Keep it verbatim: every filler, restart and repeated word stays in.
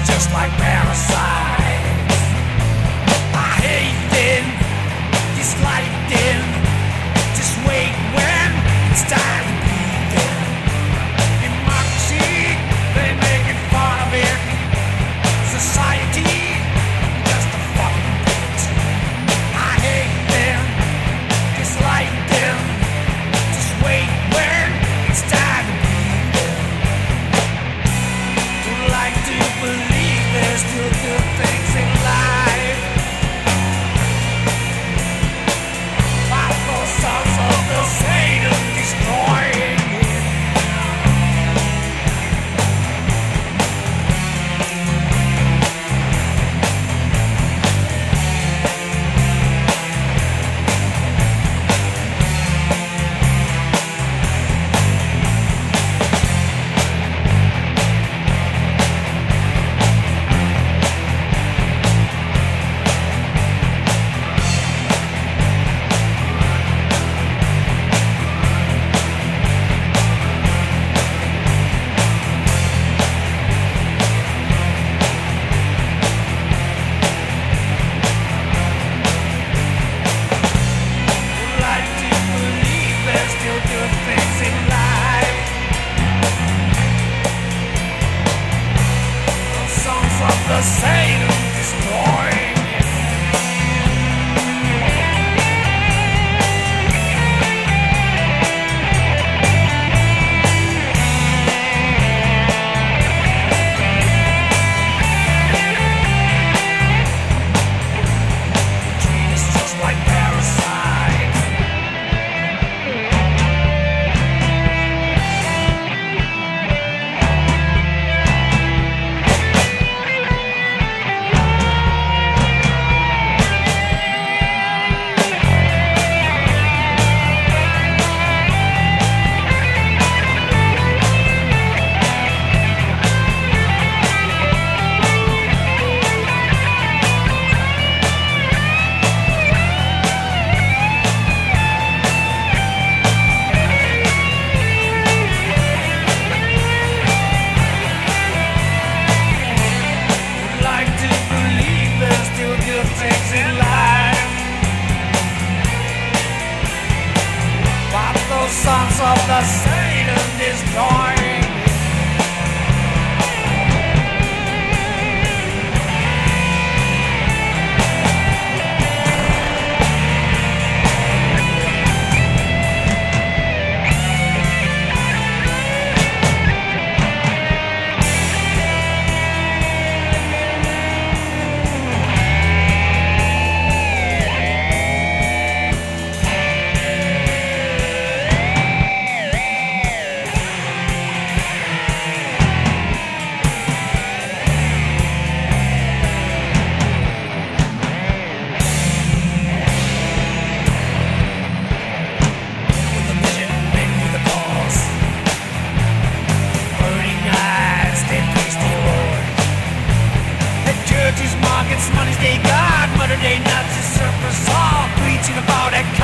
just like parasites. I hate them, dislike them, just wait when it's time to beat them. Democracy, they making fun of it. Society, just a fucking bit. I hate them, dislike them, just wait when it's time to beat them. Would like to believe there's still good things in life. Fight those sons of the Satan destroying it. The Satan destroying it. Treat us just like parasites. Sons of the Satan destroying. Markets, money's they got, murder they Nazi surface all preaching about economy.